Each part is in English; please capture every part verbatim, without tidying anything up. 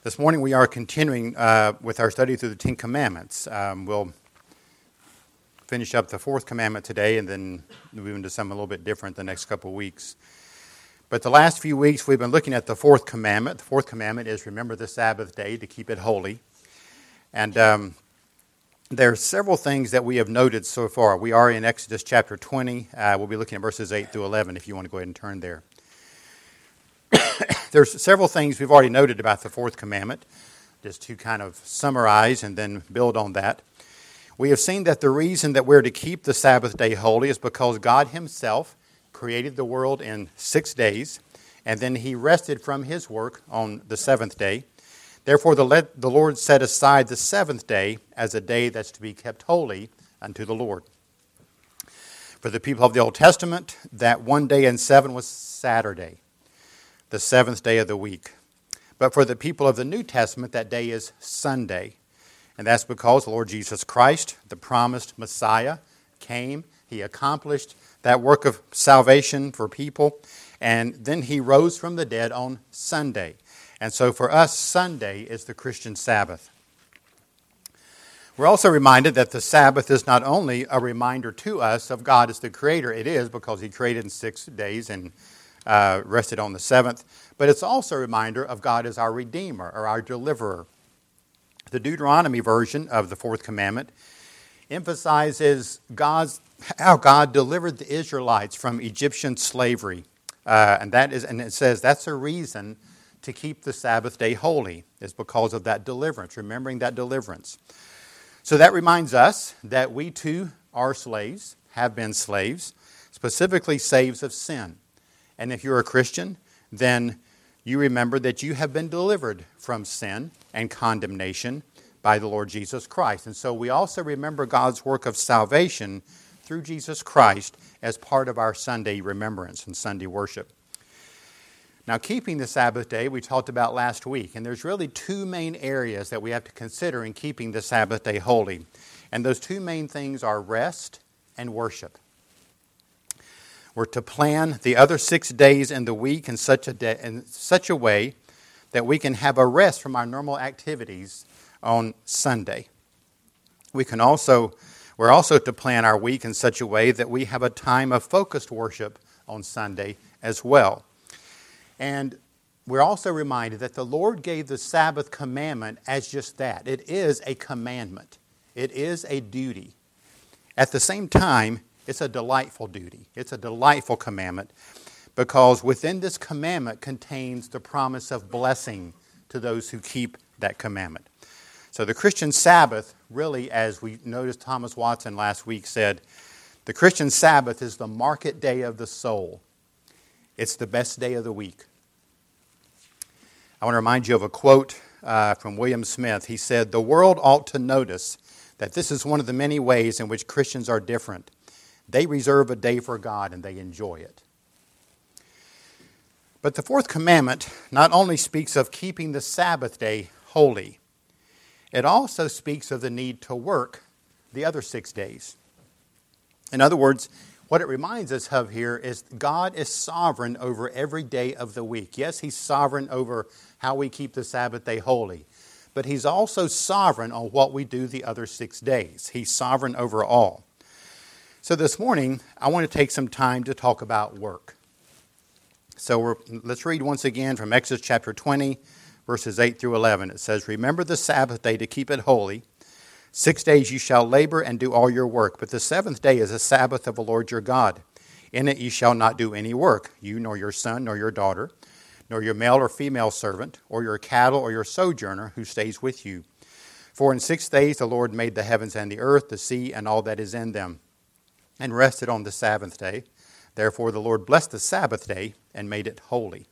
This morning we are continuing uh, with our study through the Ten Commandments. Um, we'll finish up the fourth commandment today and then move into something a little bit different the next couple of weeks. But the last few weeks we've been looking at the fourth commandment. The fourth commandment is remember the Sabbath day to keep it holy. And um, there are several things that we have noted so far. We are in Exodus chapter twenty. Uh, we'll be looking at verses eight through eleven if you want to go ahead and turn there. There's several things we've already noted about the fourth commandment, just to kind of summarize and then build on that. We have seen that the reason that we're to keep the Sabbath day holy is because God himself created the world in six days, and then he rested from his work on the seventh day. Therefore, the, the Lord set aside the seventh day as a day that's to be kept holy unto the Lord. For the people of the Old Testament, that one day in seven was Saturday, the seventh day of the week. But for the people of the New Testament, that day is Sunday. And that's because the Lord Jesus Christ, the promised Messiah, came. He accomplished that work of salvation for people. And then he rose from the dead on Sunday. And so for us, Sunday is the Christian Sabbath. We're also reminded that the Sabbath is not only a reminder to us of God as the Creator. It is because he created in six days and Uh, rested on the seventh, but it's also a reminder of God as our Redeemer or our Deliverer. The Deuteronomy version of the fourth commandment emphasizes God's how God delivered the Israelites from Egyptian slavery, uh, and that is, and it says that's a reason to keep the Sabbath day holy is because of that deliverance, remembering that deliverance. So that reminds us that we too are slaves, have been slaves, specifically slaves of sin. And if you're a Christian, then you remember that you have been delivered from sin and condemnation by the Lord Jesus Christ. And so we also remember God's work of salvation through Jesus Christ as part of our Sunday remembrance and Sunday worship. Now, keeping the Sabbath day, we talked about last week, and there's really two main areas that we have to consider in keeping the Sabbath day holy. And those two main things are rest and worship. We're to plan the other six days in the week in such a day, in such a way that we can have a rest from our normal activities on Sunday. We can also, we're also to plan our week in such a way that we have a time of focused worship on Sunday as well. And we're also reminded that the Lord gave the Sabbath commandment as just that. It is a commandment. It is a duty. At the same time, it's a delightful duty. It's a delightful commandment because within this commandment contains the promise of blessing to those who keep that commandment. So the Christian Sabbath, really, as we noticed Thomas Watson last week said, the Christian Sabbath is the market day of the soul. It's the best day of the week. I want to remind you of a quote uh, from William Smith. He said, "The world ought to notice that this is one of the many ways in which Christians are different. They reserve a day for God and they enjoy it." But the fourth commandment not only speaks of keeping the Sabbath day holy, it also speaks of the need to work the other six days. In other words, what it reminds us of here is God is sovereign over every day of the week. Yes, he's sovereign over how we keep the Sabbath day holy, but he's also sovereign on what we do the other six days. He's sovereign over all. So this morning, I want to take some time to talk about work. So we're, let's read once again from Exodus chapter twenty, verses eight through eleven. It says, "Remember the Sabbath day to keep it holy. Six days you shall labor and do all your work, but the seventh day is a Sabbath of the Lord your God. In it you shall not do any work, you nor your son nor your daughter, nor your male or female servant, or your cattle or your sojourner who stays with you. For in six days the Lord made the heavens and the earth, the sea, and all that is in them, and rested on the seventh day. Therefore the Lord blessed the Sabbath day and made it holy."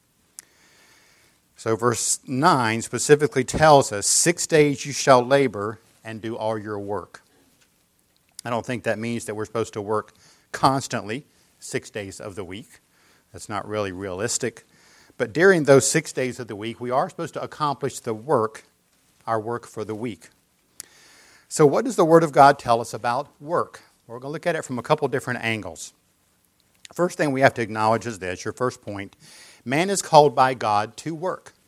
So verse nine specifically tells us, six days you shall labor and do all your work. I don't think that means that we're supposed to work constantly, six days of the week. That's not really realistic. But during those six days of the week, we are supposed to accomplish the work, our work for the week. So what does the Word of God tell us about work? We're going to look at it from a couple different angles. First thing we have to acknowledge is this, your first point. Man is called by God to work.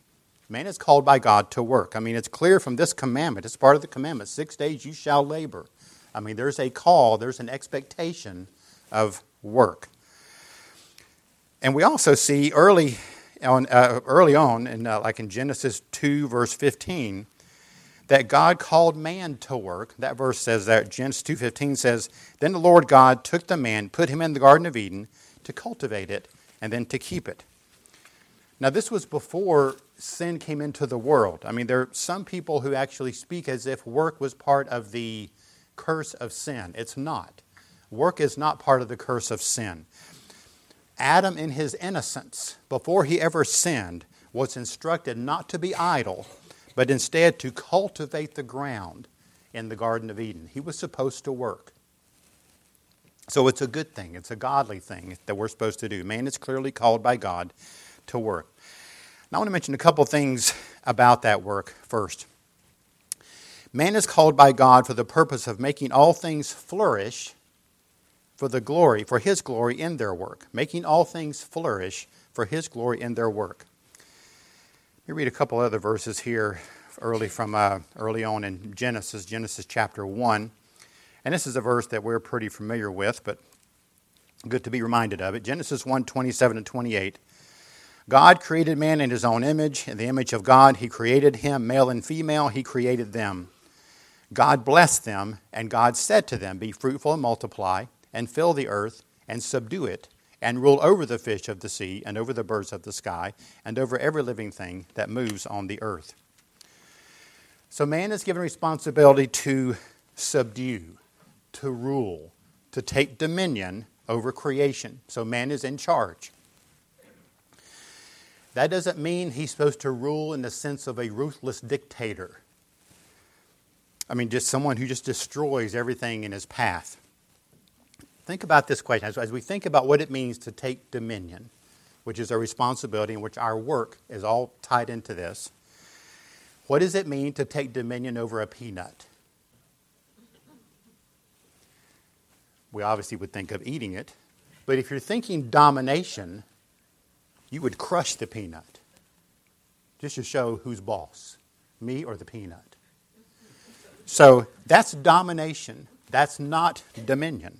Man is called by God to work. I mean, it's clear from this commandment. It's part of the commandment. Six days you shall labor. I mean, there's a call. There's an expectation of work. And we also see early on, uh, early on, in, uh, like in Genesis two, verse fifteen, that God called man to work. That verse says that. Genesis two fifteen says, "Then the Lord God took the man, put him in the Garden of Eden to cultivate it, and then to keep it." Now, this was before sin came into the world. I mean, there are some people who actually speak as if work was part of the curse of sin. It's not. Work is not part of the curse of sin. Adam, in his innocence, before he ever sinned, was instructed not to be idle, but instead to cultivate the ground in the Garden of Eden. He was supposed to work. So it's a good thing. It's a godly thing that we're supposed to do. Man is clearly called by God to work. Now I want to mention a couple things about that work first. Man is called by God for the purpose of making all things flourish for the glory, for His glory in their work. Making all things flourish for His glory in their work. Let me read a couple other verses here early from uh, early on in Genesis, Genesis chapter one. And this is a verse that we're pretty familiar with, but good to be reminded of it. Genesis one, twenty-seven and twenty-eight. God created man in His own image. In the image of God, He created him. Male and female, He created them. God blessed them, and God said to them, "Be fruitful and multiply, and fill the earth, and subdue it, and rule over the fish of the sea, and over the birds of the sky, and over every living thing that moves on the earth." So man is given responsibility to subdue, to rule, to take dominion over creation. So man is in charge. That doesn't mean he's supposed to rule in the sense of a ruthless dictator. I mean, just someone who just destroys everything in his path. Think about this question. As we think about what it means to take dominion, which is a responsibility in which our work is all tied into this, what does it mean to take dominion over a peanut? We obviously would think of eating it, but if you're thinking domination, you would crush the peanut just to show who's boss, me or the peanut. So that's domination. That's not dominion.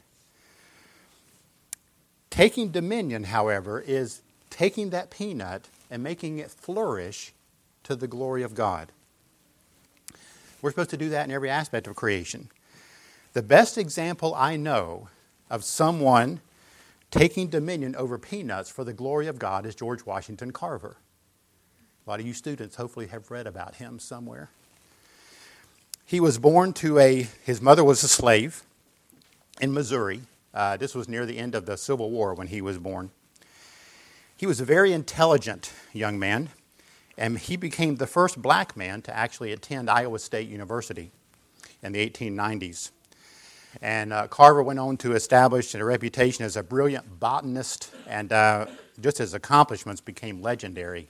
Taking dominion, however, is taking that peanut and making it flourish to the glory of God. We're supposed to do that in every aspect of creation. The best example I know of someone taking dominion over peanuts for the glory of God is George Washington Carver. A lot of you students hopefully have read about him somewhere. He was born to a, his mother was a slave in Missouri. Uh, this was near the end of the Civil War when he was born. He was a very intelligent young man, and he became the first black man to actually attend Iowa State University in the eighteen nineties. And uh, Carver went on to establish a reputation as a brilliant botanist, and uh, just his accomplishments became legendary.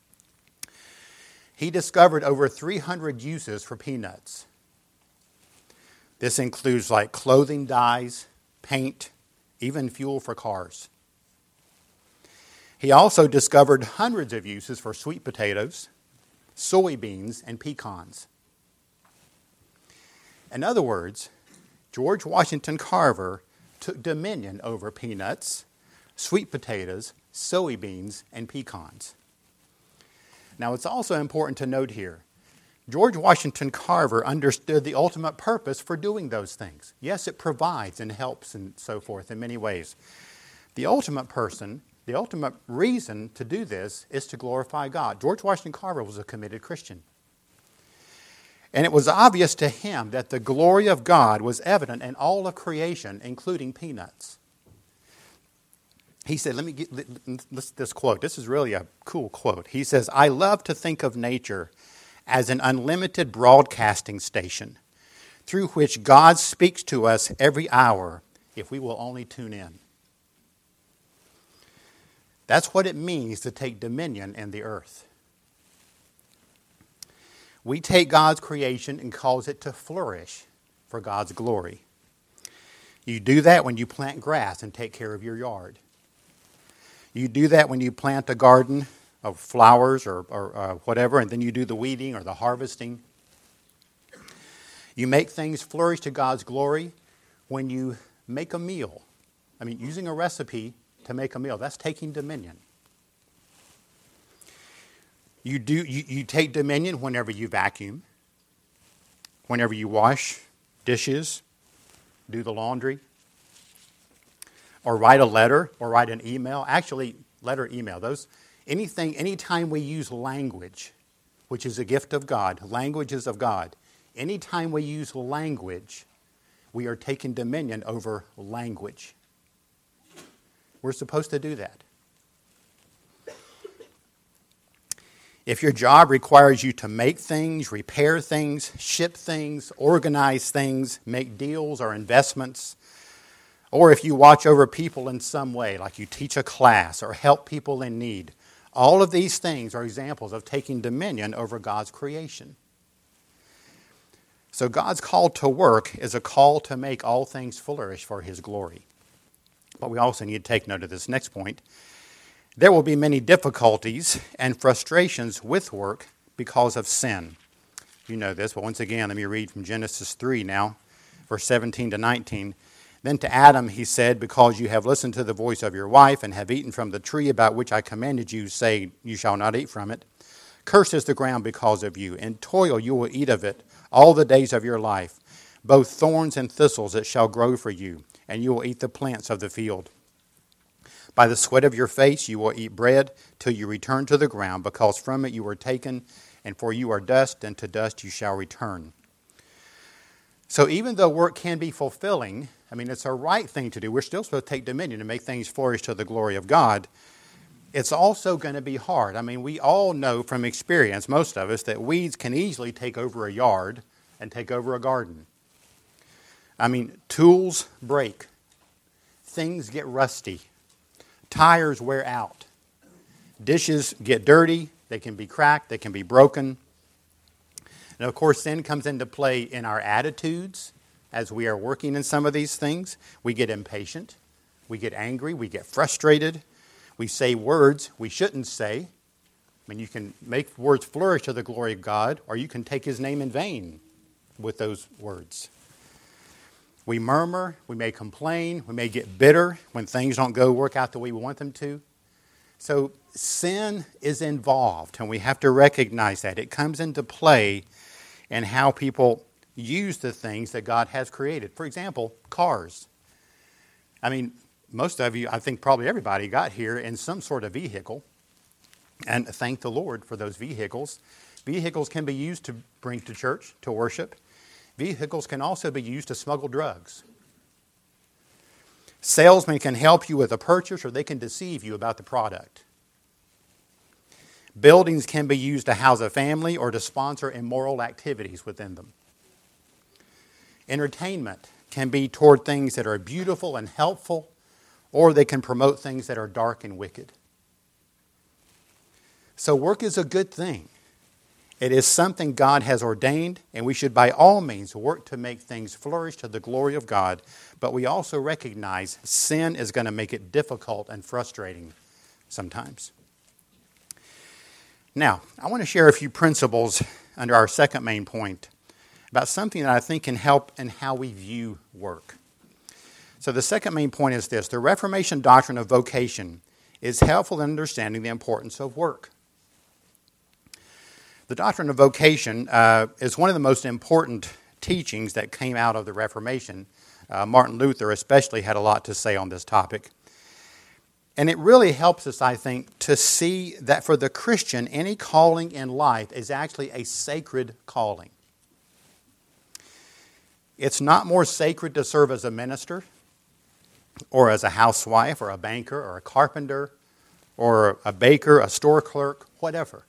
He discovered over three hundred uses for peanuts. This includes like clothing dyes, paint, even fuel for cars. He also discovered hundreds of uses for sweet potatoes, soybeans, and pecans. In other words, George Washington Carver took dominion over peanuts, sweet potatoes, soybeans, and pecans. Now, it's also important to note here, George Washington Carver understood the ultimate purpose for doing those things. Yes, it provides and helps and so forth in many ways. The ultimate person, the ultimate reason to do this is to glorify God. George Washington Carver was a committed Christian. And it was obvious to him that the glory of God was evident in all of creation, including peanuts. He said, let me get this, this quote. This is really a cool quote. He says, "I love to think of nature as an unlimited broadcasting station through which God speaks to us every hour if we will only tune in." That's what it means to take dominion in the earth. We take God's creation and cause it to flourish for God's glory. You do that when you plant grass and take care of your yard. You do that when you plant a garden of flowers or, or uh, whatever, and then you do the weeding or the harvesting. You make things flourish to God's glory when you make a meal. I mean, using a recipe to make a meal, that's taking dominion. You do you, you take dominion whenever you vacuum, whenever you wash dishes, do the laundry, or write a letter or write an email. Actually, letter, email, those anything, anytime we use language, which is a gift of God, languages of God, anytime we use language, we are taking dominion over language. We're supposed to do that. If your job requires you to make things, repair things, ship things, organize things, make deals or investments, or if you watch over people in some way, like you teach a class or help people in need, all of these things are examples of taking dominion over God's creation. So God's call to work is a call to make all things flourish for His glory. But we also need to take note of this next point. There will be many difficulties and frustrations with work because of sin. You know this, but once again, let me read from Genesis three now, verse seventeen to nineteen. Then to Adam he said, because you have listened to the voice of your wife and have eaten from the tree about which I commanded you, saying, you shall not eat from it. Cursed is the ground because of you. In toil you will eat of it all the days of your life. Both thorns and thistles it shall grow for you, and you will eat the plants of the field. By the sweat of your face you will eat bread till you return to the ground, because from it you were taken, and for you are dust, and to dust you shall return. So even though work can be fulfilling, I mean, it's a right thing to do. We're still supposed to take dominion and make things flourish to the glory of God. It's also going to be hard. I mean, we all know from experience, most of us, that weeds can easily take over a yard and take over a garden. I mean, tools break. Things get rusty. Tires wear out. Dishes get dirty. They can be cracked. They can be broken. And of course, sin comes into play in our attitudes as we are working in some of these things. We get impatient. We get angry. We get frustrated. We say words we shouldn't say. I mean, you can make words flourish to the glory of God, or you can take His name in vain with those words. We murmur, we may complain, we may get bitter when things don't go work out the way we want them to. So sin is involved, and we have to recognize that. It comes into play in how people use the things that God has created. For example, cars. I mean, most of you, I think probably everybody got here in some sort of vehicle, and thank the Lord for those vehicles. Vehicles can be used to bring to church, to worship. Vehicles can also be used to smuggle drugs. Salesmen can help you with a purchase, or they can deceive you about the product. Buildings can be used to house a family or to sponsor immoral activities within them. Entertainment can be toward things that are beautiful and helpful, or they can promote things that are dark and wicked. So work is a good thing. It is something God has ordained, and we should by all means work to make things flourish to the glory of God. But we also recognize sin is going to make it difficult and frustrating sometimes. Now, I want to share a few principles under our second main point about something that I think can help in how we view work. So the second main point is this: the Reformation doctrine of vocation is helpful in understanding the importance of work. The doctrine of vocation uh, is one of the most important teachings that came out of the Reformation. Uh, Martin Luther especially had a lot to say on this topic. And it really helps us, I think, to see that for the Christian, any calling in life is actually a sacred calling. It's not more sacred to serve as a minister or as a housewife or a banker or a carpenter or a baker, a store clerk, whatever.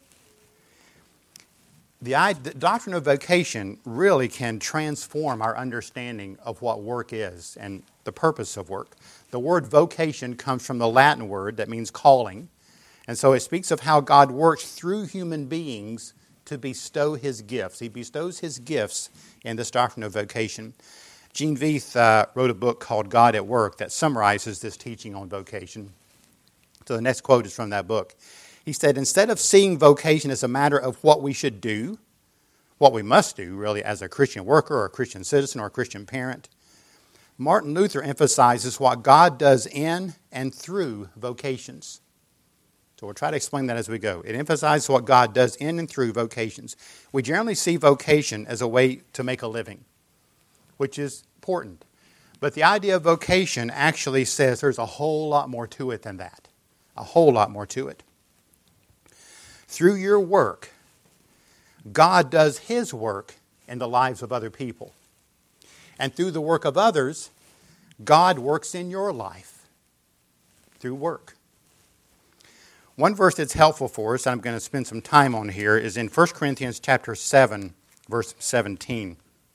The, the doctrine of vocation really can transform our understanding of what work is and the purpose of work. The word vocation comes from the Latin word that means calling. And so it speaks of how God works through human beings to bestow His gifts. He bestows His gifts in this doctrine of vocation. Gene Veith uh, wrote a book called God at Work that summarizes this teaching on vocation. So the next quote is from that book. He said, instead of seeing vocation as a matter of what we should do, what we must do, really, as a Christian worker or a Christian citizen or a Christian parent, Martin Luther emphasizes what God does in and through vocations. So we'll try to explain that as we go. It emphasizes what God does in and through vocations. We generally see vocation as a way to make a living, which is important. But the idea of vocation actually says there's a whole lot more to it than that. A whole lot more to it. Through your work, God does His work in the lives of other people. And through the work of others, God works in your life through work. One verse that's helpful for us, and I'm going to spend some time on here, is in First Corinthians chapter seven, verse seventeen.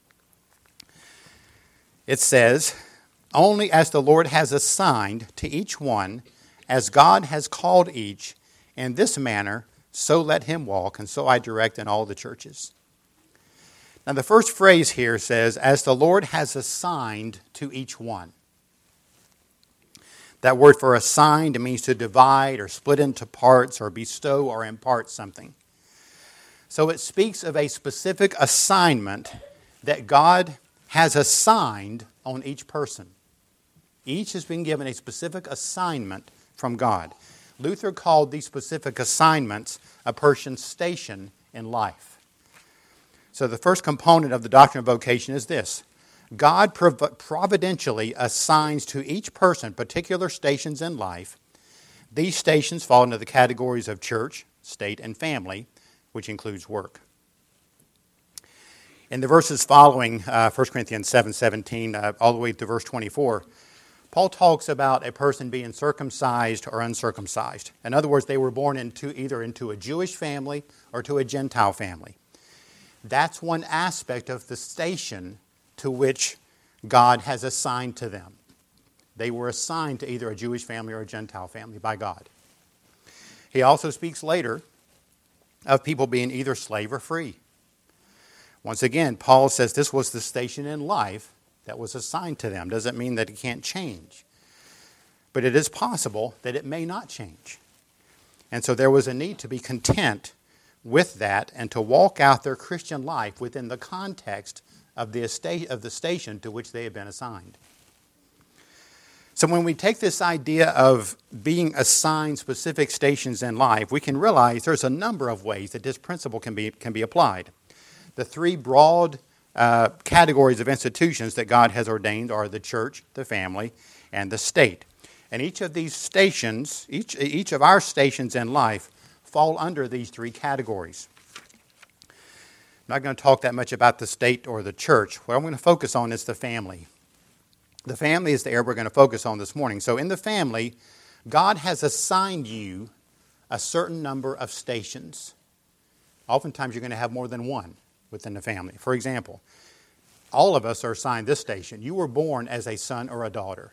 It says, only as the Lord has assigned to each one, as God has called each, in this manner, so let him walk, and so I direct in all the churches. Now the first phrase here says, as the Lord has assigned to each one. That word for assigned means to divide or split into parts or bestow or impart something. So it speaks of a specific assignment that God has assigned on each person. Each has been given a specific assignment from God. Luther called these specific assignments a person's station in life. So the first component of the doctrine of vocation is this. God prov- providentially assigns to each person particular stations in life. These stations fall into the categories of church, state, and family, which includes work. In the verses following uh, First Corinthians seven seventeen, uh, all the way to verse twenty-four, Paul talks about a person being circumcised or uncircumcised. In other words, they were born into either into a Jewish family or to a Gentile family. That's one aspect of the station to which God has assigned to them. They were assigned to either a Jewish family or a Gentile family by God. He also speaks later of people being either slave or free. Once again, Paul says this was the station in life that was assigned to them. Doesn't mean that it can't change. But it is possible that it may not change. And so there was a need to be content with that and to walk out their Christian life within the context of the estate of the station to which they have been assigned. So when we take this idea of being assigned specific stations in life, we can realize there's a number of ways that this principle can be can be applied. The three broad uh, categories of institutions that God has ordained are the church, the family, and the state. And each of these stations, each each of our stations in life, fall under these three categories. I'm not going to talk that much about the state or the church. What I'm going to focus on is the family. The family is the area we're going to focus on this morning. So in the family, God has assigned you a certain number of stations. Oftentimes you're going to have more than one within the family. For example, all of us are assigned this station. You were born as a son or a daughter.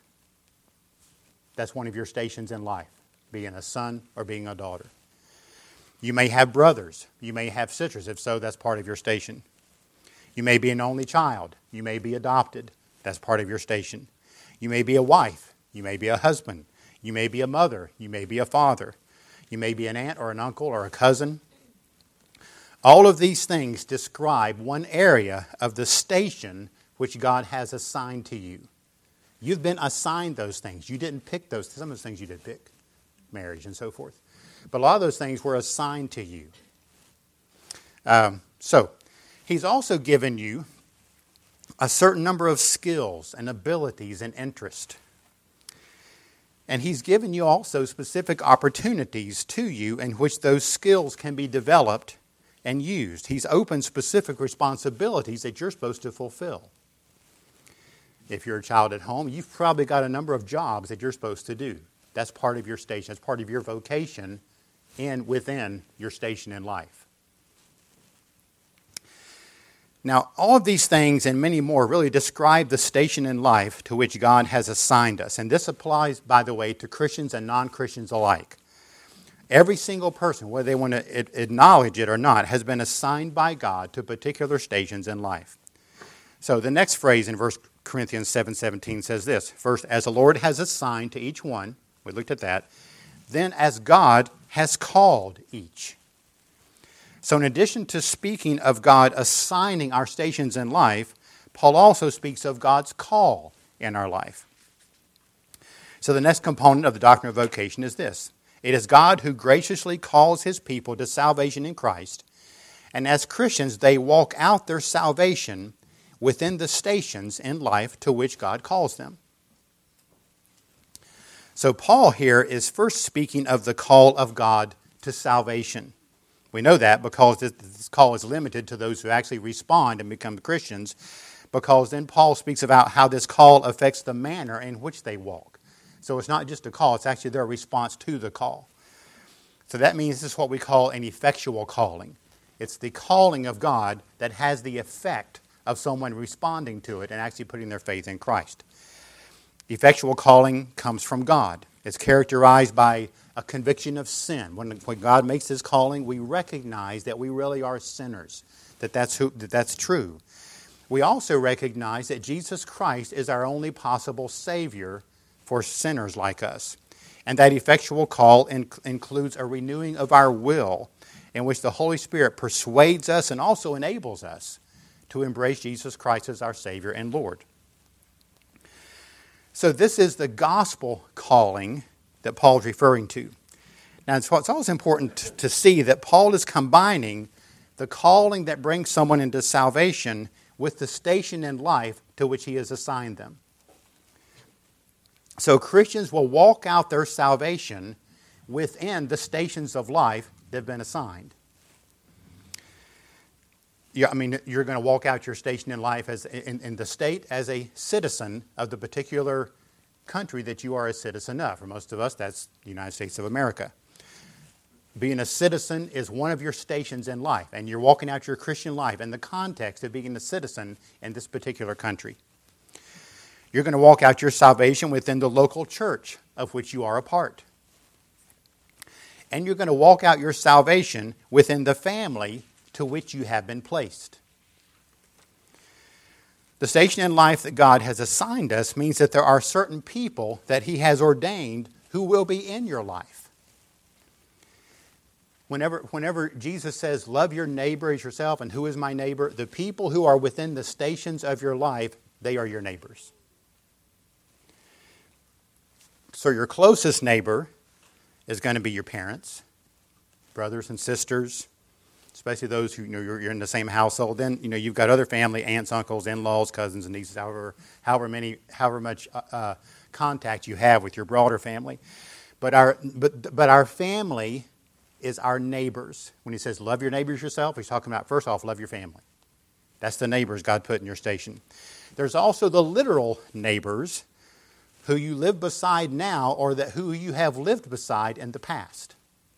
That's one of your stations in life, being a son or being a daughter. You may have brothers. You may have sisters. If so, that's part of your station. You may be an only child. You may be adopted. That's part of your station. You may be a wife. You may be a husband. You may be a mother. You may be a father. You may be an aunt or an uncle or a cousin. All of these things describe one area of the station which God has assigned to you. You've been assigned those things. You didn't pick those. Some of those things you did pick, marriage and so forth. But a lot of those things were assigned to you. Um, so, He's also given you a certain number of skills and abilities and interest. And He's given you also specific opportunities to you in which those skills can be developed and used. He's opened specific responsibilities that you're supposed to fulfill. If you're a child at home, you've probably got a number of jobs that you're supposed to do. That's part of your station. That's part of your vocation in within your station in life. Now, all of these things and many more really describe the station in life to which God has assigned us. And this applies, by the way, to Christians and non-Christians alike. Every single person, whether they want to acknowledge it or not, has been assigned by God to particular stations in life. So the next phrase in First Corinthians seven seventeen says this. First, as the Lord has assigned to each one, we looked at that. Then as God has called each. So in addition to speaking of God assigning our stations in life, Paul also speaks of God's call in our life. So the next component of the doctrine of vocation is this. It is God who graciously calls his people to salvation in Christ, and as Christians they walk out their salvation within the stations in life to which God calls them. So Paul here is first speaking of the call of God to salvation. We know that because this call is limited to those who actually respond and become Christians, because then Paul speaks about how this call affects the manner in which they walk. So it's not just a call, it's actually their response to the call. So that means this is what we call an effectual calling. It's the calling of God that has the effect of someone responding to it and actually putting their faith in Christ. Effectual calling comes from God. It's characterized by a conviction of sin. When, when God makes his calling, we recognize that we really are sinners, that that's, who, that that's true. We also recognize that Jesus Christ is our only possible Savior for sinners like us. And that effectual call in, includes a renewing of our will in which the Holy Spirit persuades us and also enables us to embrace Jesus Christ as our Savior and Lord. So this is the gospel calling that Paul is referring to. Now, it's, it's always important to see that Paul is combining the calling that brings someone into salvation with the station in life to which he has assigned them. So Christians will walk out their salvation within the stations of life they've been assigned. Yeah, I mean, you're going to walk out your station in life as in, in the state as a citizen of the particular country that you are a citizen of. For most of us, that's the United States of America. Being a citizen is one of your stations in life, and you're walking out your Christian life in the context of being a citizen in this particular country. You're going to walk out your salvation within the local church of which you are a part. And you're going to walk out your salvation within the family to which you have been placed. The station in life that God has assigned us means that there are certain people that he has ordained who will be in your life. Whenever, whenever Jesus says, love your neighbor as yourself, and who is my neighbor? The people who are within the stations of your life, they are your neighbors. So your closest neighbor is going to be your parents, brothers and sisters, especially those who, you know, you're, you're in the same household. Then, you know, you've got other family, aunts, uncles, in-laws, cousins, and nieces, however, however many, however much uh, contact you have with your broader family. But our, but, but our family is our neighbors. When he says love your neighbors yourself, he's talking about, first off, love your family. That's the neighbors God put in your station. There's also the literal neighbors who you live beside now, or that who you have lived beside in the past.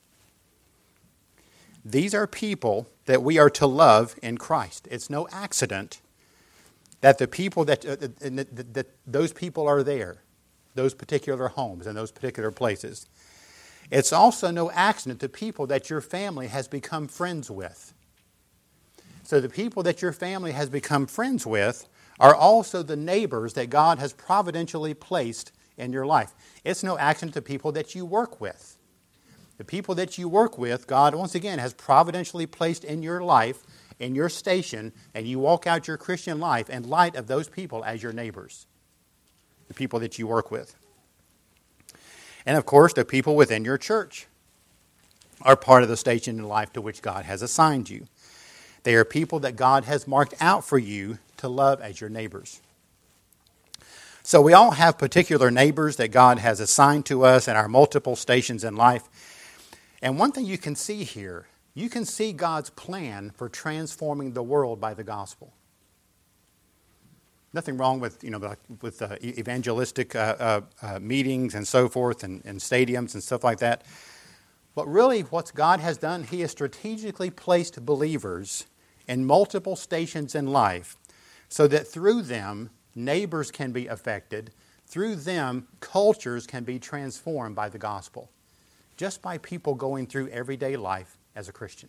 These are people that we are to love in Christ. It's no accident that the people that, uh, that, that those people are there, those particular homes and those particular places. It's also no accident the people that your family has become friends with. So the people that your family has become friends with are also the neighbors that God has providentially placed in your life. It's no accident the people that you work with. The people that you work with, God, once again, has providentially placed in your life, in your station, and you walk out your Christian life in light of those people as your neighbors, the people that you work with. And, of course, the people within your church are part of the station in life to which God has assigned you. They are people that God has marked out for you to love as your neighbors. So we all have particular neighbors that God has assigned to us in our multiple stations in life. And one thing you can see here, you can see God's plan for transforming the world by the gospel. Nothing wrong with, you know, with uh, evangelistic uh, uh, uh, meetings and so forth and, and stadiums and stuff like that. But really what God has done, he has strategically placed believers in multiple stations in life so that through them, neighbors can be affected. Through them, cultures can be transformed by the gospel. Just by people going through everyday life as a Christian.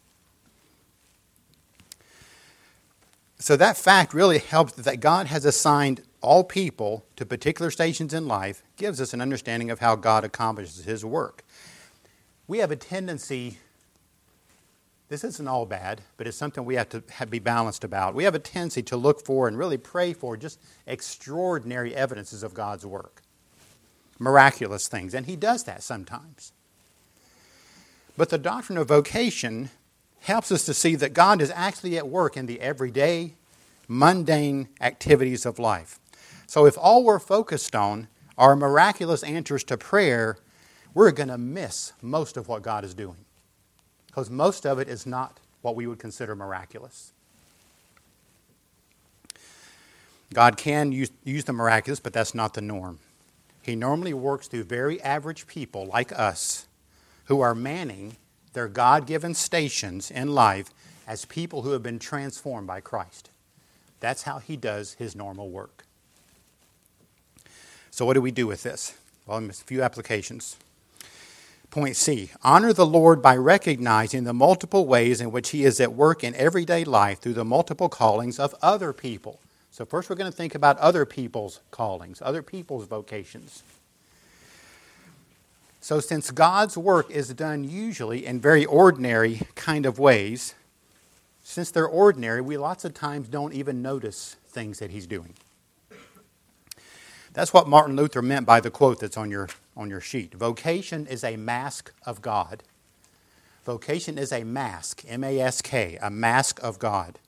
So that fact really helps that God has assigned all people to particular stations in life, gives us an understanding of how God accomplishes his work. we have a tendency, this isn't all bad, but it's something we have to have, be balanced about. We have a tendency to look for and really pray for just extraordinary evidences of God's work. Miraculous things, and He does that sometimes. But the doctrine of vocation helps us to see that God is actually at work in the everyday, mundane activities of life. So if all we're focused on are miraculous answers to prayer, we're going to miss most of what God is doing. Because most of it is not what we would consider miraculous. God can use, use the miraculous, but that's not the norm. He normally works through very average people like us who are manning their God-given stations in life as people who have been transformed by Christ. That's how He does His normal work. So what do we do with this? Well, a few applications. Point C, honor the Lord by recognizing the multiple ways in which He is at work in everyday life through the multiple callings of other people. So first we're going to think about other people's callings, other people's vocations. So since God's work is done usually in very ordinary kind of ways, since they're ordinary, we lots of times don't even notice things that He's doing. That's what Martin Luther meant by the quote that's on your, on your sheet. Vocation is a mask of God. Vocation is a mask, M A S K, a mask of God.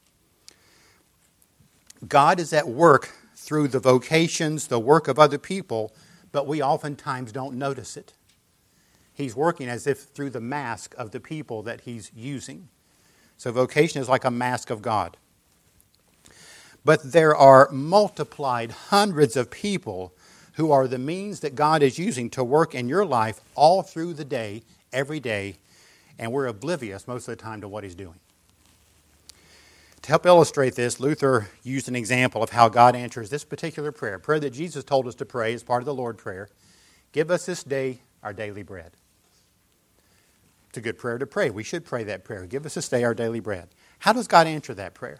God is at work through the vocations, the work of other people, but we oftentimes don't notice it. He's working as if through the mask of the people that He's using. So vocation is like a mask of God. But there are multiplied hundreds of people who are the means that God is using to work in your life all through the day, every day, and we're oblivious most of the time to what He's doing. To help illustrate this, Luther used an example of how God answers this particular prayer, a prayer that Jesus told us to pray as part of the Lord's Prayer. Give us this day our daily bread. It's a good prayer to pray. We should pray that prayer. Give us this day our daily bread. How does God answer that prayer?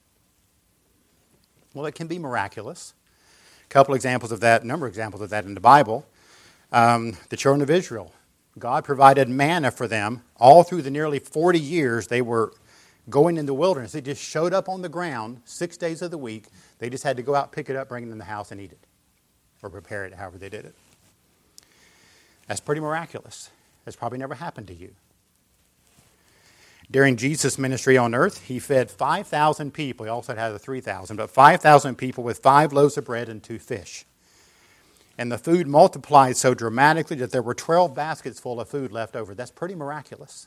Well, it can be miraculous. A couple examples of that, a number of examples of that in the Bible. Um, the children of Israel. God provided manna for them all through the nearly forty years they were going in the wilderness. It just showed up on the ground six days of the week. They just had to go out, pick it up, bring it in the house, and eat it. Or prepare it, however they did it. That's pretty miraculous. That's probably never happened to you. During Jesus' ministry on earth, He fed five thousand people. He also had the three thousand, but five thousand people with five loaves of bread and two fish. And the food multiplied so dramatically that there were twelve baskets full of food left over. That's pretty miraculous.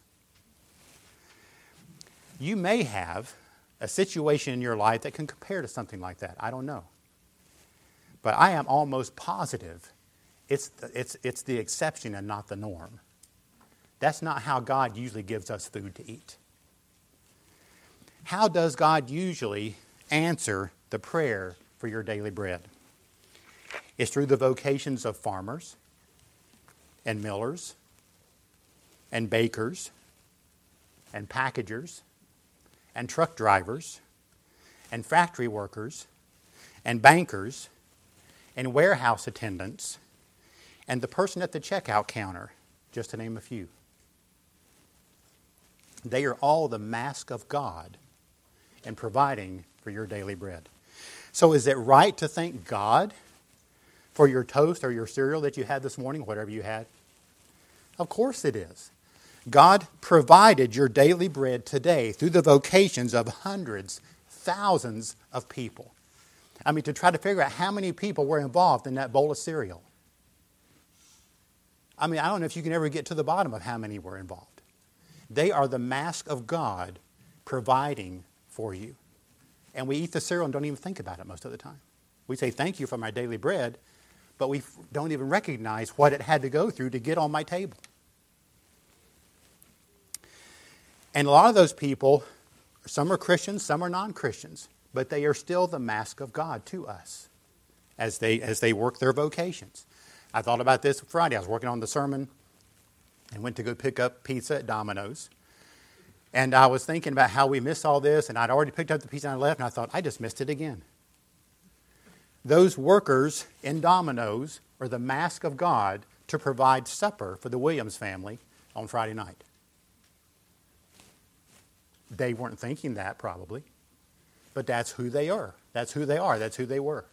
You may have a situation in your life that can compare to something like that. I don't know. But I am almost positive it's the, it's, it's the exception and not the norm. That's not how God usually gives us food to eat. How does God usually answer the prayer for your daily bread? It's through the vocations of farmers and millers and bakers and packagers and truck drivers and factory workers and bankers and warehouse attendants and the person at the checkout counter, just to name a few. They are all the mask of God in providing for your daily bread. So is it right to thank God for your toast or your cereal that you had this morning, whatever you had? Of course it is. God provided your daily bread today through the vocations of hundreds, thousands of people. I mean, to try to figure out how many people were involved in that bowl of cereal. I mean, I don't know if you can ever get to the bottom of how many were involved. They are the mask of God providing for you. And we eat the cereal and don't even think about it most of the time. We say, thank you for my daily bread, but we don't even recognize what it had to go through to get on my table. And a lot of those people, some are Christians, some are non-Christians, but they are still the mask of God to us as they as they work their vocations. I thought about this Friday. I was working on the sermon and went to go pick up pizza at Domino's. And I was thinking about how we miss all this, and I'd already picked up the pizza and I left, and I thought, I just missed it again. Those workers in Domino's are the mask of God to provide supper for the Williams family on Friday night. They weren't thinking that probably, but that's who they are. That's who they are. That's who they were.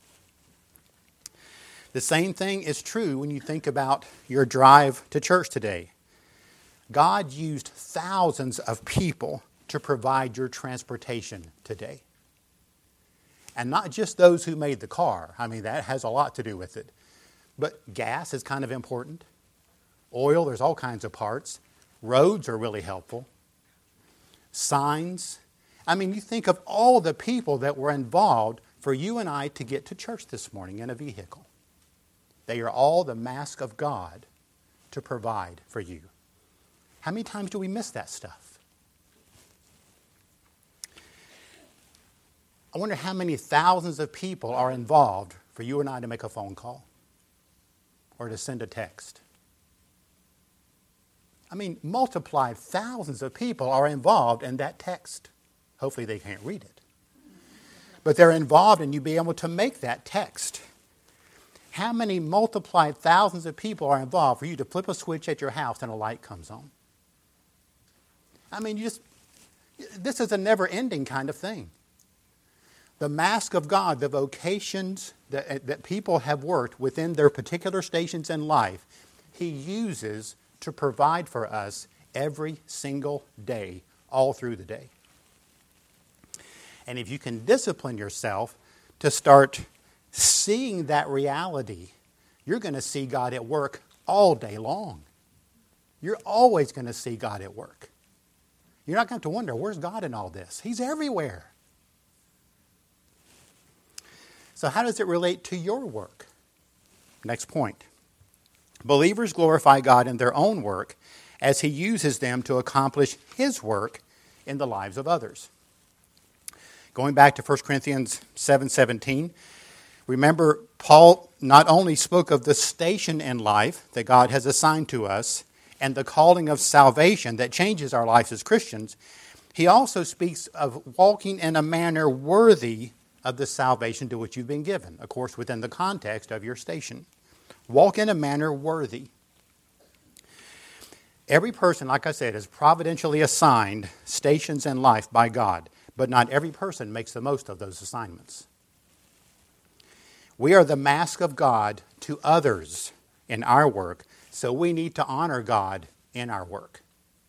The same thing is true when you think about your drive to church today. God used thousands of people to provide your transportation today. And not just those who made the car. I mean, that has a lot to do with it. But gas is kind of important. Oil, there's all kinds of parts. Roads are really helpful. Signs. I mean, you think of all the people that were involved for you and I to get to church this morning in a vehicle. They are all the mask of God to provide for you. How many times do we miss that stuff? I wonder how many thousands of people are involved for you and I to make a phone call or to send a text. I mean, multiplied thousands of people are involved in that text. Hopefully they can't read it. But they're involved in you being able to make that text. How many multiplied thousands of people are involved for you to flip a switch at your house and a light comes on? I mean, you just, this is a never-ending kind of thing. The mask of God, the vocations that, that people have worked within their particular stations in life, He uses to provide for us every single day, all through the day. And if you can discipline yourself to start seeing that reality, you're going to see God at work all day long. You're always going to see God at work. You're not going to have to wonder, where's God in all this? He's everywhere. So how does it relate to your work? Next point. Believers glorify God in their own work as He uses them to accomplish His work in the lives of others. Going back to First Corinthians seven seventeen, remember Paul not only spoke of the station in life that God has assigned to us and the calling of salvation that changes our lives as Christians, he also speaks of walking in a manner worthy of the salvation to which you've been given, of course, within the context of your station. Walk in a manner worthy. Every person, like I said, is providentially assigned stations in life by God, but not every person makes the most of those assignments. We are the mask of God to others in our work, so we need to honor God in our work.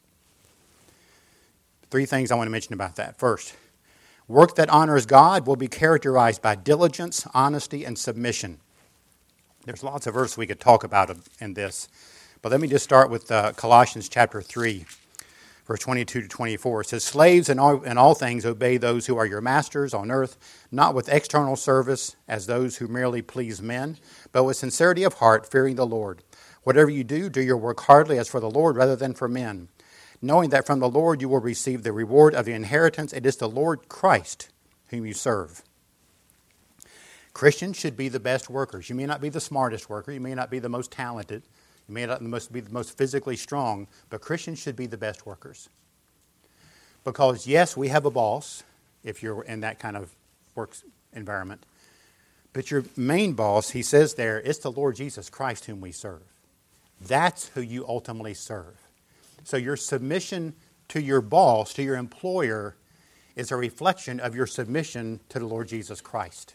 Three things I want to mention about that. First, work that honors God will be characterized by diligence, honesty, and submission. There's lots of verses we could talk about in this, but let me just start with uh, Colossians chapter three, verse twenty-two to twenty-four. It says, "Slaves, in all, in all things obey those who are your masters on earth, not with external service as those who merely please men, but with sincerity of heart, fearing the Lord. Whatever you do, do your work heartily as for the Lord rather than for men, knowing that from the Lord you will receive the reward of the inheritance. It is the Lord Christ whom you serve." Christians should be the best workers. You may not be the smartest worker. You may not be the most talented. You may not be the most physically strong. But Christians should be the best workers. Because, yes, we have a boss, if you're in that kind of work environment. But your main boss, he says there, is the Lord Jesus Christ whom we serve. That's who you ultimately serve. So your submission to your boss, to your employer, is a reflection of your submission to the Lord Jesus Christ.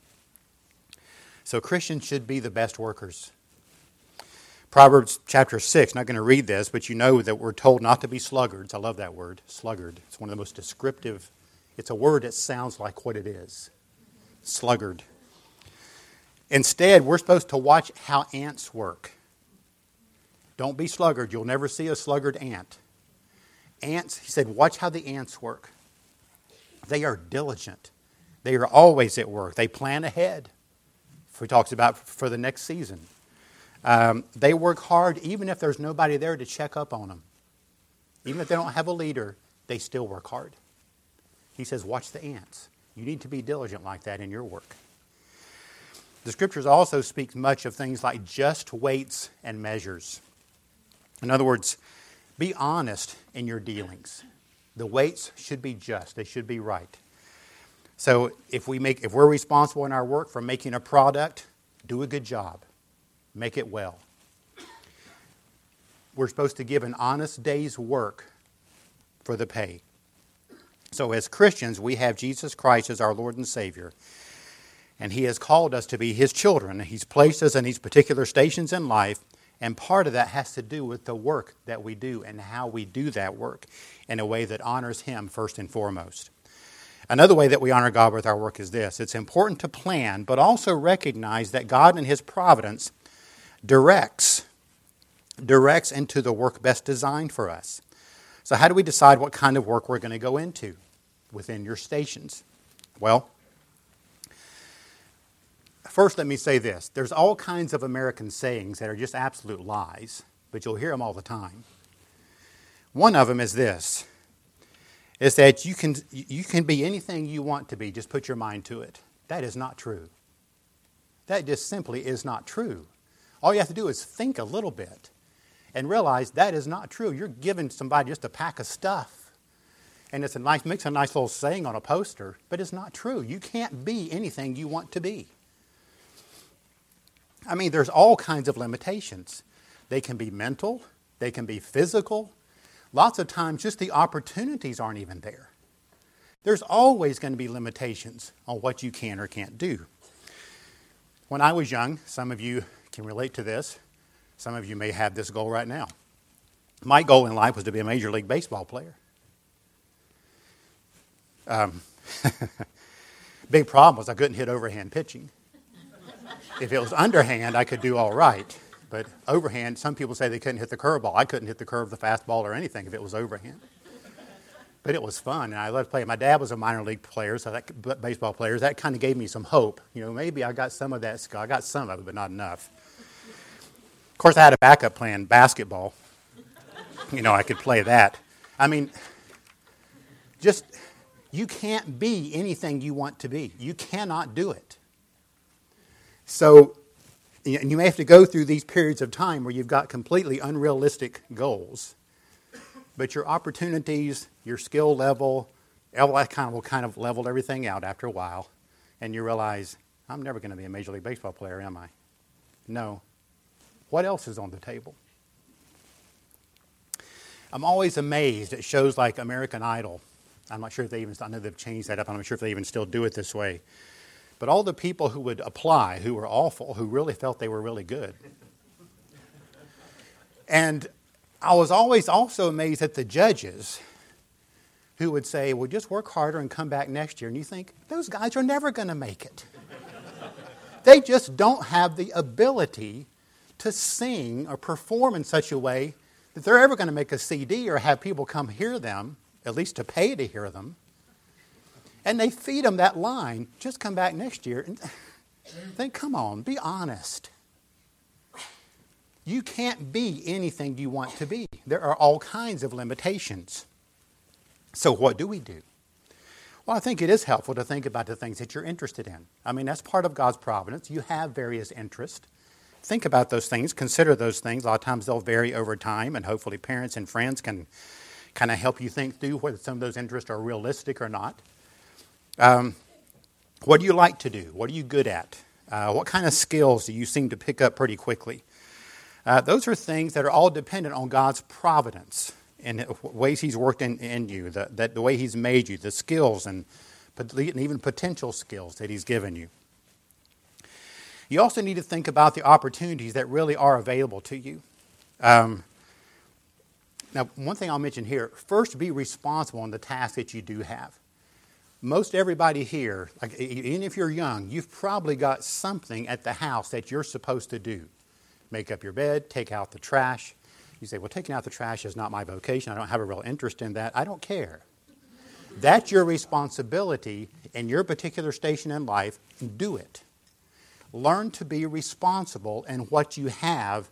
So Christians should be the best workers. Proverbs chapter six, not going to read this, but you know that we're told not to be sluggards. I love that word, sluggard. It's one of the most descriptive. It's a word that sounds like what it is. Sluggard. Instead, we're supposed to watch how ants work. Don't be sluggard. You'll never see a sluggard ant. Ants, he said, watch how the ants work. They are diligent. They are always at work. They plan ahead. He talks about for the next season. Um, they work hard even if there's nobody there to check up on them. Even if they don't have a leader, they still work hard. He says, watch the ants. You need to be diligent like that in your work. The Scriptures also speak much of things like just weights and measures. In other words, be honest in your dealings. The weights should be just. They should be right. So if we make, if we're responsible in our work for making a product, do a good job. Make it well. we're supposed to give an honest day's work for the pay. So as Christians, we have Jesus Christ as our Lord and Savior. And He has called us to be His children. He's placed us in these particular stations in life. And part of that has to do with the work that we do and how we do that work in a way that honors Him first and foremost. Another way that we honor God with our work is this. It's important to plan, but also recognize that God in His providence directs, directs into the work best designed for us. So how do we decide what kind of work we're going to go into within your stations? Well, first let me say this. There's all kinds of American sayings that are just absolute lies, but you'll hear them all the time. One of them is this, is that you can, you can be anything you want to be, just put your mind to it. That is not true. That just simply is not true. All you have to do is think a little bit and realize that is not true. You're giving somebody just a pack of stuff. And it's a nice, makes a nice little saying on a poster, but it's not true. You can't be anything you want to be. I mean, there's all kinds of limitations. They can be mental. They can be physical. Lots of times, just the opportunities aren't even there. There's always going to be limitations on what you can or can't do. When I was young, some of you can relate to this. Some of you may have this goal right now. My goal in life was to be a Major League Baseball player. Um, big problem was I couldn't hit overhand pitching. If it was underhand, I could do all right. But overhand, some people say they couldn't hit the curveball. I couldn't hit the curve, the fastball, or anything if it was overhand. But it was fun, and I loved playing. My dad was a minor league player, so that baseball player. That kind of gave me some hope. You know, maybe I got some of that skill. I got some of it, but not enough. Of course, I had a backup plan, basketball. You know, I could play that. I mean, just, you can't be anything you want to be. You cannot do it. So, and you may have to go through these periods of time where you've got completely unrealistic goals. But your opportunities, your skill level, all that kind of will kind of level everything out after a while. And you realize, I'm never going to be a Major League Baseball player, am I? No. What else is on the table? I'm always amazed at shows like American Idol. I'm not sure if they even, I know they've changed that up. I'm not sure if they even still do it this way. But all the people who would apply, who were awful, who really felt they were really good. And I was always also amazed at the judges who would say, well, just work harder and come back next year. And you think, those guys are never going to make it. They just don't have the ability to sing or perform in such a way that they're ever going to make a C D or have people come hear them, at least to pay to hear them. And they feed them that line, just come back next year. And think, come on, be honest. You can't be anything you want to be. There are all kinds of limitations. So what do we do? Well, I think it is helpful to think about the things that you're interested in. I mean, that's part of God's providence. You have various interests. Think about those things. Consider those things. A lot of times they'll vary over time, and hopefully parents and friends can kind of help you think through whether some of those interests are realistic or not. Um, what do you like to do? What are you good at? Uh, what kind of skills do you seem to pick up pretty quickly? Uh, those are things that are all dependent on God's providence and the ways He's worked in, in you, the, that the way He's made you, the skills and, and even potential skills that He's given you. You also need to think about the opportunities that really are available to you. Um, now, one thing I'll mention here, first be responsible in the task that you do have. Most everybody here, like, even if you're young, you've probably got something at the house that you're supposed to do. Make up your bed, take out the trash. You say, well, taking out the trash is not my vocation. I don't have a real interest in that. I don't care. That's your responsibility in your particular station in life. Do it. Learn to be responsible in what you have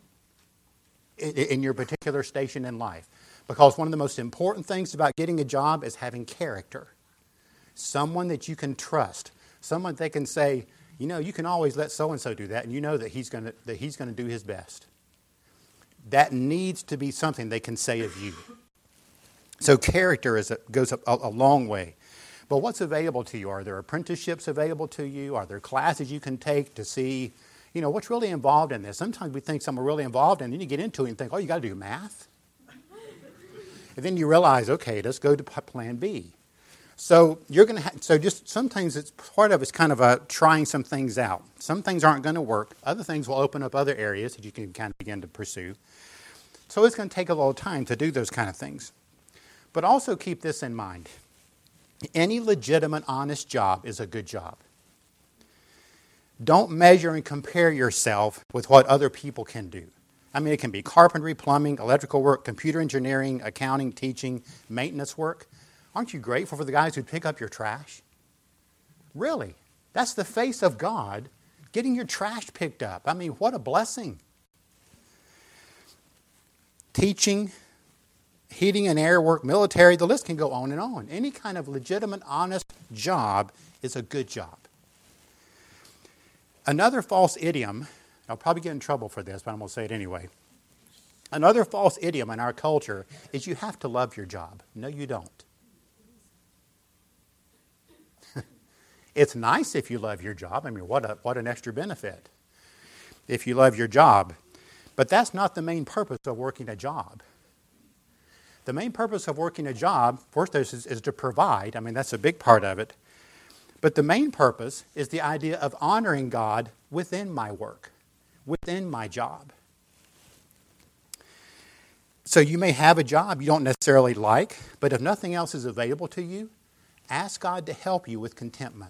in your particular station in life. Because one of the most important things about getting a job is having character. Someone that you can trust. Someone that can say, you know, you can always let so-and-so do that, and you know that he's going to that he's going to do his best. That needs to be something they can say of you. So character is a, goes a, a long way. But what's available to you? Are there apprenticeships available to you? Are there classes you can take to see, you know, what's really involved in this? Sometimes we think something really involved, and then you get into it and think, oh, you got to do math? And then you realize, okay, let's go to plan B. So you're going to. Ha- so just sometimes it's part of it's kind of a trying some things out. Some things aren't going to work. Other things will open up other areas that you can kind of begin to pursue. So it's going to take a little time to do those kind of things. But also keep this in mind. Any legitimate, honest job is a good job. Don't measure and compare yourself with what other people can do. I mean, it can be carpentry, plumbing, electrical work, computer engineering, accounting, teaching, maintenance work. Aren't you grateful for the guys who pick up your trash? Really? That's the face of God, getting your trash picked up. I mean, what a blessing. Teaching, heating and air work, military, the list can go on and on. Any kind of legitimate, honest job is a good job. Another false idiom, I'll probably get in trouble for this, but I'm going to say it anyway. Another false idiom in our culture is you have to love your job. No, you don't. It's nice if you love your job. I mean, what a, what an extra benefit if you love your job. But that's not the main purpose of working a job. The main purpose of working a job, first, is, is to provide. I mean, that's a big part of it. But the main purpose is the idea of honoring God within my work, within my job. So you may have a job you don't necessarily like, but if nothing else is available to you, ask God to help you with contentment.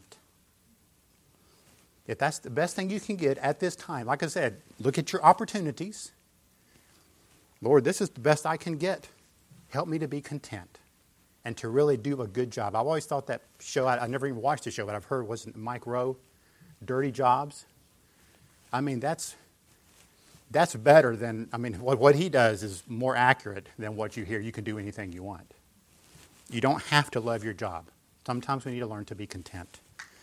If that's the best thing you can get at this time, like I said, look at your opportunities. Lord, this is the best I can get. Help me to be content and to really do a good job. I've always thought that show, I, I never even watched the show, but I've heard, wasn't Mike Rowe, Dirty Jobs? I mean, that's that's better than, I mean, what, what he does is more accurate than what you hear. You can do anything you want. You don't have to love your job. Sometimes we need to learn to be content.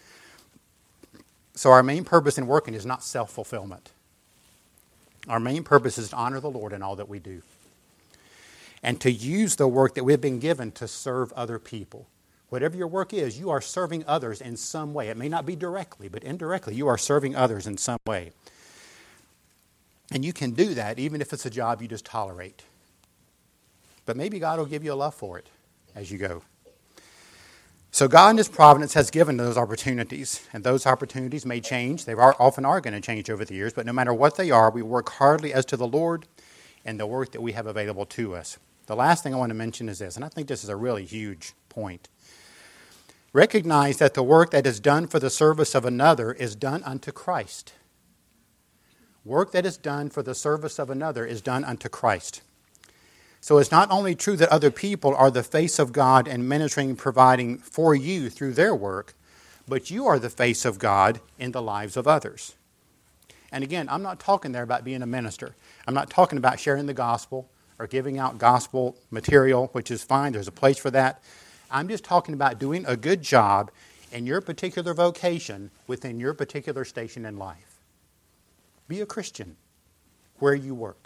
So our main purpose in working is not self-fulfillment. Our main purpose is to honor the Lord in all that we do. And to use the work that we've been given to serve other people. Whatever your work is, you are serving others in some way. It may not be directly, but indirectly, you are serving others in some way. And you can do that even if it's a job you just tolerate. But maybe God will give you a love for it as you go. So God in His providence has given those opportunities, and those opportunities may change. They are, often are going to change over the years, but no matter what they are, we work hardly as to the Lord and the work that we have available to us. The last thing I want to mention is this, and I think this is a really huge point. Recognize that the work that is done for the service of another is done unto Christ. Work that is done for the service of another is done unto Christ. So it's not only true that other people are the face of God and ministering and providing for you through their work, but you are the face of God in the lives of others. And again, I'm not talking there about being a minister. I'm not talking about sharing the gospel or giving out gospel material, which is fine. There's a place for that. I'm just talking about doing a good job in your particular vocation within your particular station in life. Be a Christian where you work.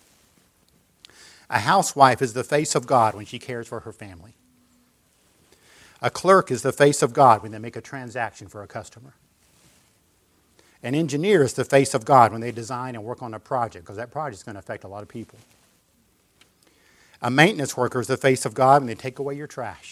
A housewife is the face of God when she cares for her family. A clerk is the face of God when they make a transaction for a customer. An engineer is the face of God when they design and work on a project, because that project is going to affect a lot of people. A maintenance worker is the face of God when they take away your trash.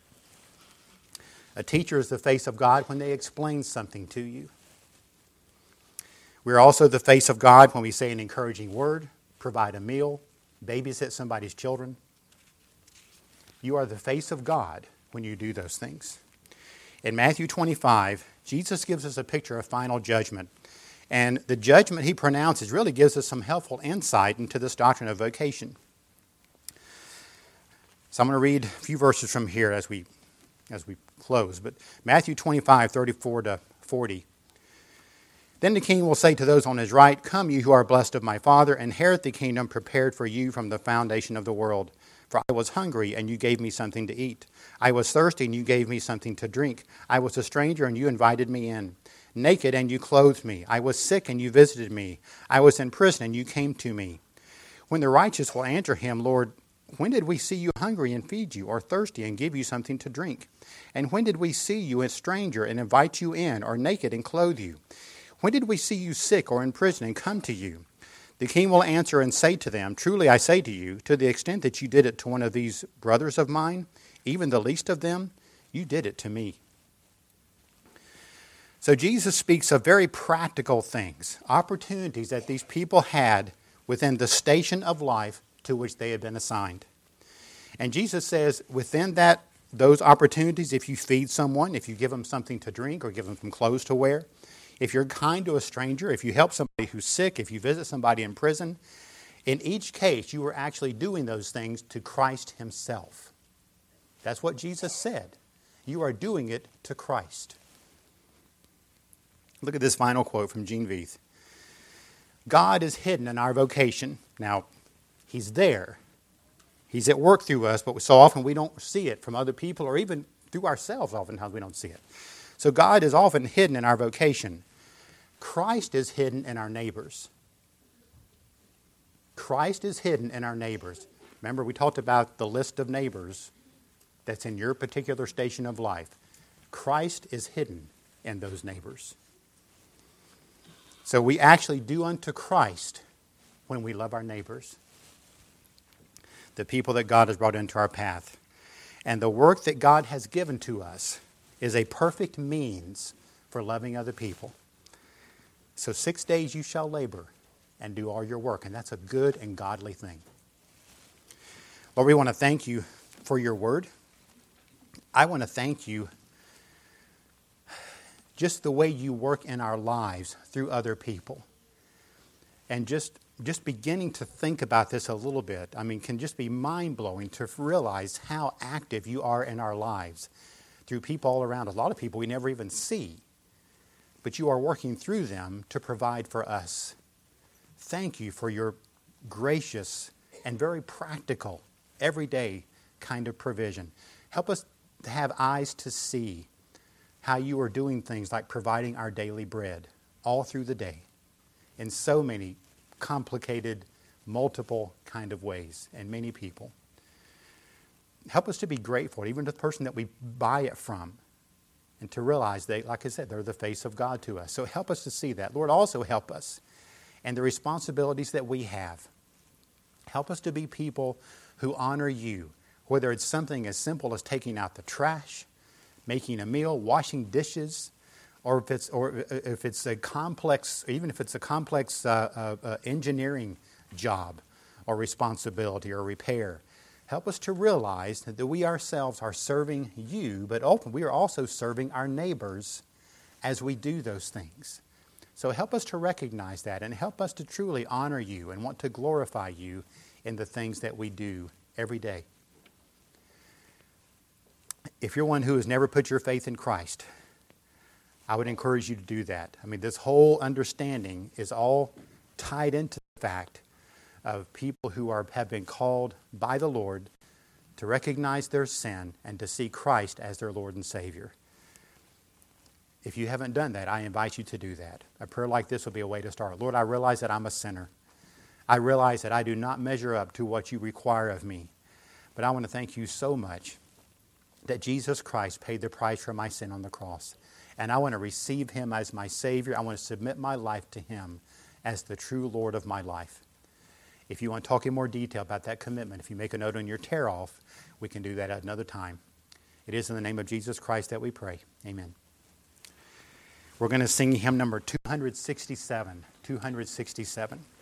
A teacher is the face of God when they explain something to you. We're also the face of God when we say an encouraging word, provide a meal, babysit somebody's children. You are the face of God when you do those things. In Matthew twenty-five, Jesus gives us a picture of final judgment. And the judgment He pronounces really gives us some helpful insight into this doctrine of vocation. So I'm going to read a few verses from here as we as we close. But Matthew twenty-five, thirty-four to forty. Then the king will say to those on his right, "Come, you who are blessed of my Father, inherit the kingdom prepared for you from the foundation of the world. For I was hungry, and you gave me something to eat. I was thirsty, and you gave me something to drink. I was a stranger, and you invited me in. Naked, and you clothed me. I was sick, and you visited me. I was in prison, and you came to me." When the righteous will answer him, "Lord, when did we see you hungry and feed you, or thirsty and give you something to drink? And when did we see you a stranger and invite you in, or naked and clothe you?" When did we see you sick or in prison and come to you? The king will answer and say to them, truly I say to you, to the extent that you did it to one of these brothers of mine, even the least of them, you did it to me. So Jesus speaks of very practical things, opportunities that these people had within the station of life to which they had been assigned. And Jesus says within that, those opportunities, if you feed someone, if you give them something to drink or give them some clothes to wear, if you're kind to a stranger, if you help somebody who's sick, if you visit somebody in prison, in each case you are actually doing those things to Christ himself. That's what Jesus said. You are doing it to Christ. Look at this final quote from Gene Veith. God is hidden in our vocation. Now, he's there. He's at work through us, but so often we don't see it from other people or even through ourselves. Oftentimes we don't see it. So God is often hidden in our vocation. Christ is hidden in our neighbors. Christ is hidden in our neighbors. Remember, we talked about the list of neighbors that's in your particular station of life. Christ is hidden in those neighbors. So we actually do unto Christ when we love our neighbors, the people that God has brought into our path. And the work that God has given to us is a perfect means for loving other people. So six days you shall labor and do all your work, and that's a good and godly thing. Lord, we want to thank you for your word. I want to thank you just the way you work in our lives through other people. And just just beginning to think about this a little bit, I mean, can just be mind-blowing to realize how active you are in our lives through people all around us. A lot of people we never even see, but you are working through them to provide for us. Thank you for your gracious and very practical, everyday kind of provision. Help us to have eyes to see how you are doing things like providing our daily bread all through the day in so many complicated, multiple kind of ways, and many people. Help us to be grateful, even to the person that we buy it from, and to realize they, like I said, they're the face of God to us. So help us to see that. Lord, also help us and the responsibilities that we have. Help us to be people who honor you, whether it's something as simple as taking out the trash, making a meal, washing dishes, or if it's or if it's a complex, even if it's a complex uh, uh, uh, engineering job or responsibility or repair. Help us to realize that we ourselves are serving you, but ultimately we are also serving our neighbors as we do those things. So help us to recognize that and help us to truly honor you and want to glorify you in the things that we do every day. If you're one who has never put your faith in Christ, I would encourage you to do that. I mean, this whole understanding is all tied into the fact of people who are have been called by the Lord to recognize their sin and to see Christ as their Lord and Savior. If you haven't done that, I invite you to do that. A prayer like this will be a way to start. Lord, I realize that I'm a sinner. I realize that I do not measure up to what you require of me. But I want to thank you so much that Jesus Christ paid the price for my sin on the cross. And I want to receive him as my Savior. I want to submit my life to him as the true Lord of my life. If you want to talk in more detail about that commitment, if you make a note on your tear-off, we can do that at another time. It is in the name of Jesus Christ that we pray. Amen. We're going to sing hymn number two sixty-seven. two sixty-seven.